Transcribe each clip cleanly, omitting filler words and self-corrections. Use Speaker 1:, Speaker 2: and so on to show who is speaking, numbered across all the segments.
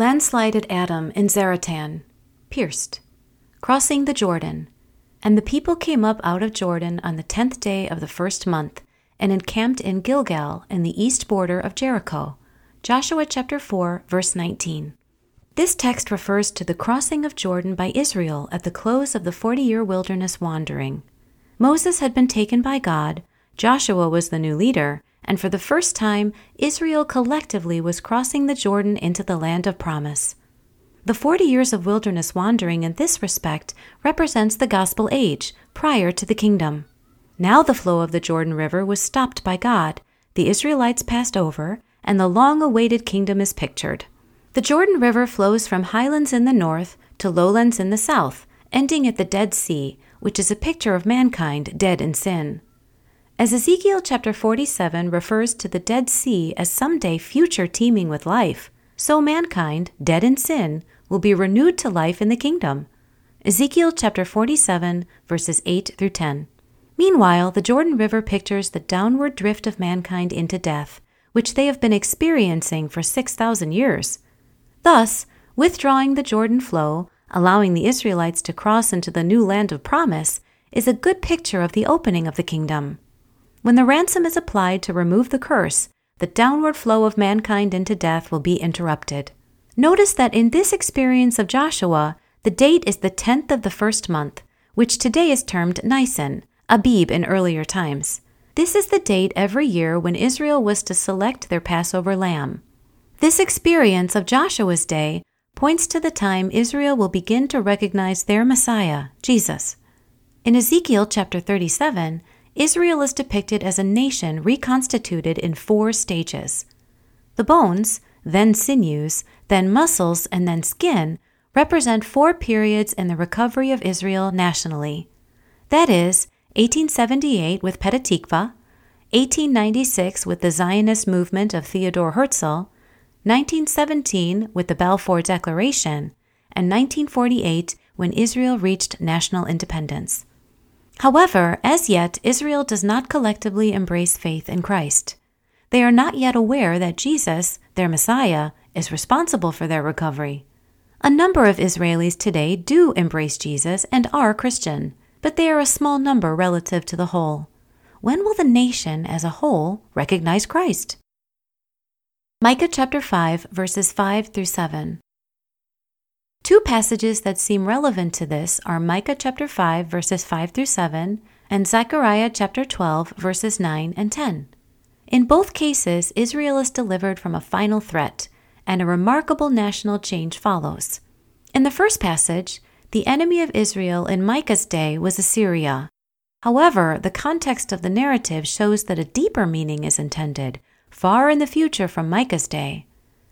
Speaker 1: Landslide at Adam in Zaratan, pierced, crossing the Jordan. And the people came up out of Jordan on the 10th day of the first month, and encamped in Gilgal in the east border of Jericho. Joshua chapter 4, verse 19. This text refers to the crossing of Jordan by Israel at the close of the 40-year wilderness wandering. Moses had been taken by God, Joshua was the new leader, and for the first time, Israel collectively was crossing the Jordan into the land of promise. The 40 years of wilderness wandering in this respect represents the gospel age prior to the kingdom. Now the flow of the Jordan River was stopped by God, the Israelites passed over, and the long-awaited kingdom is pictured. The Jordan River flows from highlands in the north to lowlands in the south, ending at the Dead Sea, which is a picture of mankind dead in sin. As Ezekiel chapter 47 refers to the Dead Sea as someday future teeming with life, so mankind, dead in sin, will be renewed to life in the kingdom. Ezekiel chapter 47, verses 8 through 10. Meanwhile, the Jordan River pictures the downward drift of mankind into death, which they have been experiencing for 6,000 years. Thus, withdrawing the Jordan flow, allowing the Israelites to cross into the new land of promise, is a good picture of the opening of the kingdom. When the ransom is applied to remove the curse, the downward flow of mankind into death will be interrupted. Notice that in this experience of Joshua, the date is the 10th of the first month, which today is termed Nisan, Abib in earlier times. This is the date every year when Israel was to select their Passover lamb. This experience of Joshua's day points to the time Israel will begin to recognize their Messiah, Jesus. In Ezekiel chapter 37, Israel is depicted as a nation reconstituted in 4 stages. The bones, then sinews, then muscles, and then skin represent 4 periods in the recovery of Israel nationally. That is, 1878 with Petah Tikva, 1896 with the Zionist movement of Theodor Herzl, 1917 with the Balfour Declaration, and 1948 when Israel reached national independence. However, as yet, Israel does not collectively embrace faith in Christ. They are not yet aware that Jesus, their Messiah, is responsible for their recovery. A number of Israelis today do embrace Jesus and are Christian, but they are a small number relative to the whole. When will the nation as a whole recognize Christ? Micah chapter 5, verses 5 through 7. 2 passages that seem relevant to this are Micah chapter 5, verses 5 through 7, and Zechariah chapter 12, verses 9 and 10. In both cases, Israel is delivered from a final threat, and a remarkable national change follows. In the first passage, the enemy of Israel in Micah's day was Assyria. However, the context of the narrative shows that a deeper meaning is intended, far in the future from Micah's day.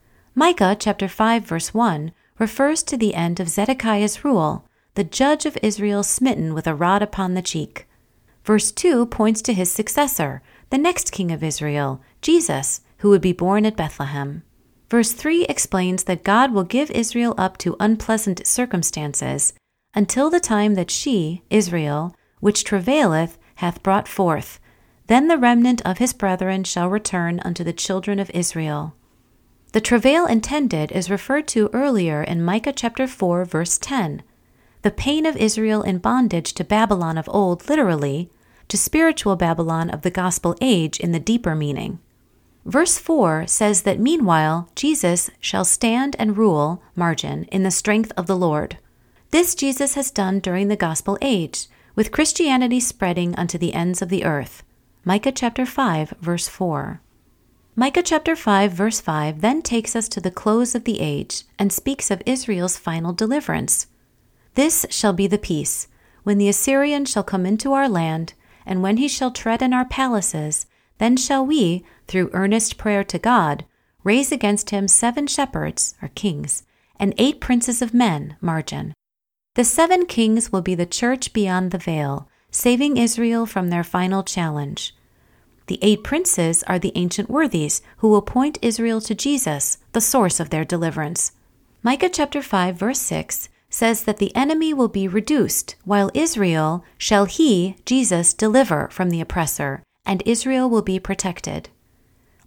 Speaker 1: Micah chapter 5, verse 1 refers to the end of Zedekiah's rule, the judge of Israel smitten with a rod upon the cheek. Verse 2 points to his successor, the next king of Israel, Jesus, who would be born at Bethlehem. Verse 3 explains that God will give Israel up to unpleasant circumstances until the time that she, Israel, which travaileth, hath brought forth. Then the remnant of his brethren shall return unto the children of Israel. The travail intended is referred to earlier in Micah chapter 4, verse 10. The pain of Israel in bondage to Babylon of old, literally, to spiritual Babylon of the gospel age in the deeper meaning. Verse 4 says that meanwhile Jesus shall stand and rule, margin, in the strength of the Lord. This Jesus has done during the gospel age, with Christianity spreading unto the ends of the earth. Micah chapter 5, verse 4. Micah chapter 5, verse 5 then takes us to the close of the age and speaks of Israel's final deliverance. This shall be the peace, when the Assyrian shall come into our land, and when he shall tread in our palaces, then shall we, through earnest prayer to God, raise against him 7 shepherds, or kings, and 8 princes of men, margin. The 7 kings will be the church beyond the veil, saving Israel from their final challenge. The 8 princes are the ancient worthies who will point Israel to Jesus, the source of their deliverance. Micah chapter 5, verse 6 says that the enemy will be reduced, while Israel shall he, Jesus, deliver from the oppressor, and Israel will be protected.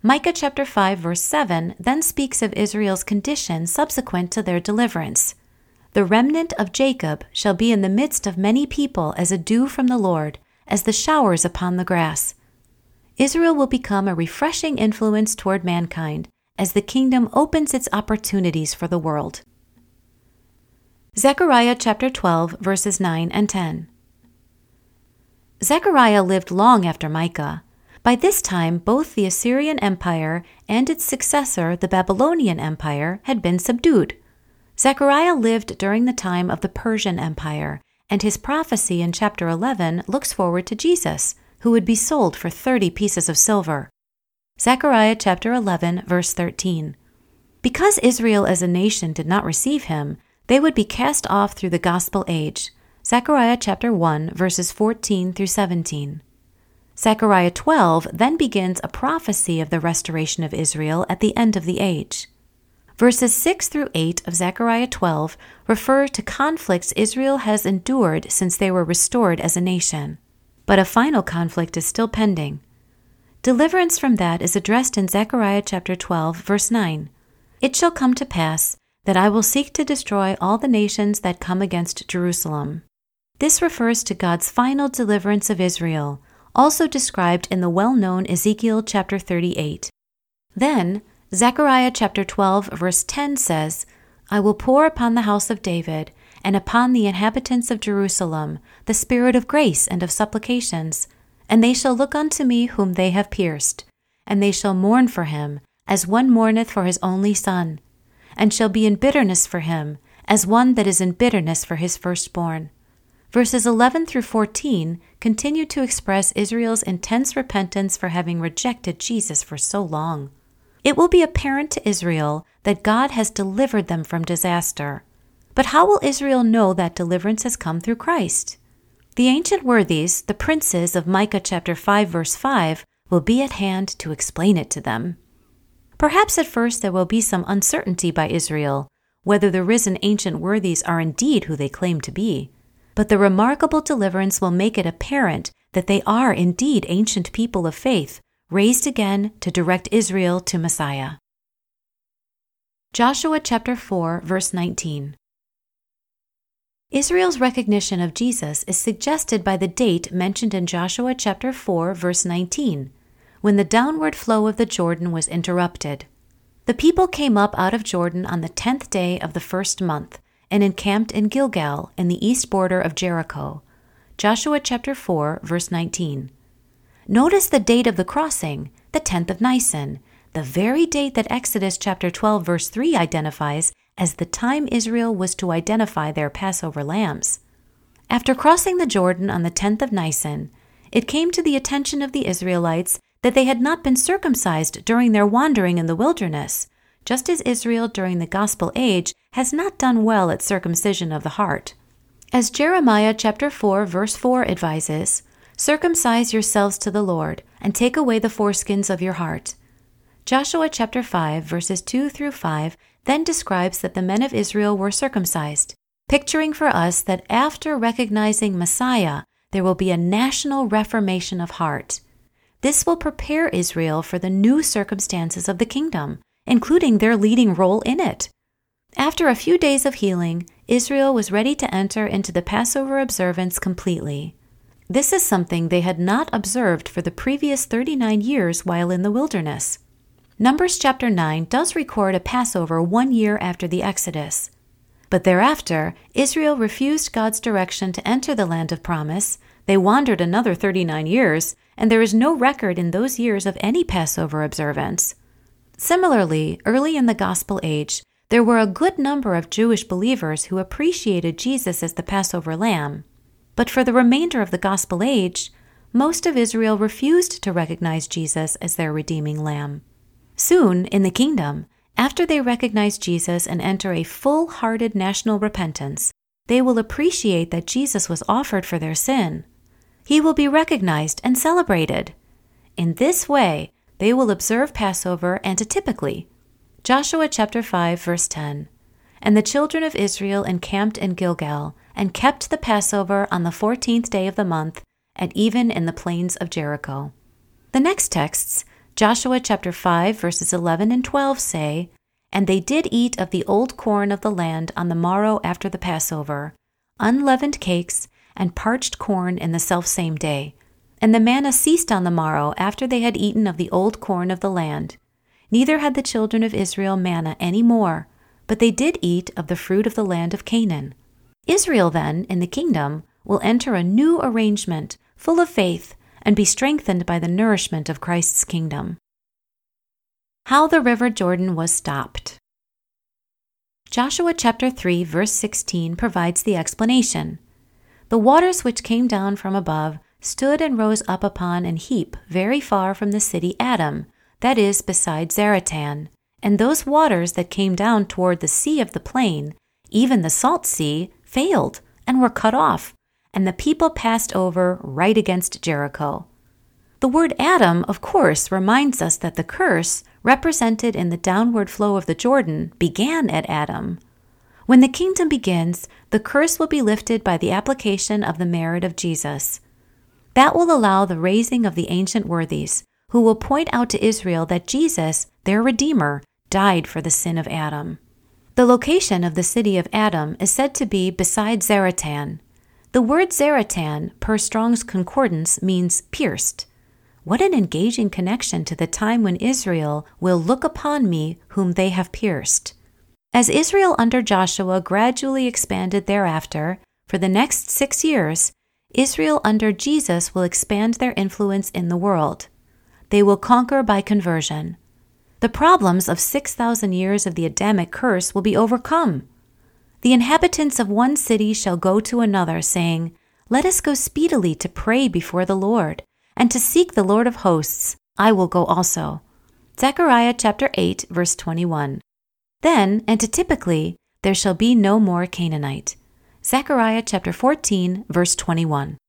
Speaker 1: Micah chapter 5 verse 7 then speaks of Israel's condition subsequent to their deliverance. The remnant of Jacob shall be in the midst of many people as a dew from the Lord, as the showers upon the grass. Israel will become a refreshing influence toward mankind as the kingdom opens its opportunities for the world. Zechariah chapter 12 verses 9 and 10. Zechariah lived long after Micah. By this time, both the Assyrian Empire and its successor, the Babylonian Empire, had been subdued. Zechariah lived during the time of the Persian Empire, and his prophecy in chapter 11 looks forward to Jesus, who would be sold for 30 pieces of silver. Zechariah chapter 11, verse 13. Because Israel as a nation did not receive him, they would be cast off through the gospel age. Zechariah chapter 1, verses 14 through 17. Zechariah 12 then begins a prophecy of the restoration of Israel at the end of the age. Verses 6 through 8 of Zechariah 12 refer to conflicts Israel has endured since they were restored as a nation. But a final conflict is still pending. Deliverance from that is addressed in Zechariah chapter 12, verse 9. It shall come to pass that I will seek to destroy all the nations that come against Jerusalem. This refers to God's final deliverance of Israel, also described in the well-known Ezekiel chapter 38. Then, Zechariah chapter 12, verse 10 says, I will pour upon the house of David and upon the inhabitants of Jerusalem the spirit of grace and of supplications, and they shall look unto me whom they have pierced, and they shall mourn for him, as one mourneth for his only son, and shall be in bitterness for him, as one that is in bitterness for his firstborn. Verses 11 through 14 continue to express Israel's intense repentance for having rejected Jesus for so long. It will be apparent to Israel that God has delivered them from disaster. But how will Israel know that deliverance has come through Christ? The ancient worthies, the princes of Micah chapter 5 verse 5, will be at hand to explain it to them. Perhaps at first there will be some uncertainty by Israel, whether the risen ancient worthies are indeed who they claim to be. But the remarkable deliverance will make it apparent that they are indeed ancient people of faith, raised again to direct Israel to Messiah. Joshua chapter 4, verse 19. Israel's recognition of Jesus is suggested by the date mentioned in Joshua chapter 4, verse 19, when the downward flow of the Jordan was interrupted. The people came up out of Jordan on the 10th day of the first month and encamped in Gilgal in the east border of Jericho. Joshua chapter 4, verse 19. Notice the date of the crossing, the 10th of Nisan, the very date that Exodus chapter 12, verse 3 identifies as the time Israel was to identify their Passover lambs. After crossing the Jordan on the 10th of Nisan, it came to the attention of the Israelites that they had not been circumcised during their wandering in the wilderness, just as Israel during the gospel age has not done well at circumcision of the heart. As Jeremiah chapter 4, verse 4 advises, circumcise yourselves to the Lord, and take away the foreskins of your heart. Joshua chapter 5, verses 2 through 5 then describes that the men of Israel were circumcised, picturing for us that after recognizing Messiah, there will be a national reformation of heart. This will prepare Israel for the new circumstances of the kingdom, including their leading role in it. After a few days of healing, Israel was ready to enter into the Passover observance completely. This is something they had not observed for the previous 39 years while in the wilderness. Numbers chapter 9 does record a Passover 1 year after the Exodus. But thereafter, Israel refused God's direction to enter the land of promise. They wandered another 39 years, and there is no record in those years of any Passover observance. Similarly, early in the gospel age, there were a good number of Jewish believers who appreciated Jesus as the Passover lamb. But for the remainder of the gospel age, most of Israel refused to recognize Jesus as their redeeming lamb. Soon, in the kingdom, after they recognize Jesus and enter a full-hearted national repentance, they will appreciate that Jesus was offered for their sin. He will be recognized and celebrated. In this way, they will observe Passover antitypically. Joshua chapter 5, verse 10. And the children of Israel encamped in Gilgal, and kept the Passover on the 14th day of the month, at even in the plains of Jericho. The next texts, Joshua chapter 5 verses 11 and 12 say, "And they did eat of the old corn of the land on the morrow after the Passover, unleavened cakes and parched corn in the selfsame day. And the manna ceased on the morrow after they had eaten of the old corn of the land. Neither had the children of Israel manna any more, but they did eat of the fruit of the land of Canaan." Israel then, in the kingdom, will enter a new arrangement, full of faith, and be strengthened by the nourishment of Christ's kingdom. How the River Jordan was stopped. Joshua chapter 3 verse 16 provides the explanation. "The waters which came down from above stood and rose up upon an heap very far from the city Adam, that is, beside Zaratan. And those waters that came down toward the sea of the plain, even the salt sea, failed and were cut off, and the people passed over right against Jericho." The word Adam, of course, reminds us that the curse, represented in the downward flow of the Jordan, began at Adam. When the kingdom begins, the curse will be lifted by the application of the merit of Jesus. That will allow the raising of the ancient worthies, who will point out to Israel that Jesus, their Redeemer, died for the sin of Adam. The location of the city of Adam is said to be beside Zaratan. The word Zaratan, per Strong's Concordance, means pierced. What an engaging connection to the time when Israel will look upon me whom they have pierced. As Israel under Joshua gradually expanded thereafter, for the next 6 years, Israel under Jesus will expand their influence in the world. They will conquer by conversion. The problems of 6,000 years of the Adamic curse will be overcome. The inhabitants of one city shall go to another, saying, "Let us go speedily to pray before the Lord, and to seek the Lord of hosts. I will go also." Zechariah chapter 8, verse 21. Then, antitypically, there shall be no more Canaanite. Zechariah chapter 14, verse 21.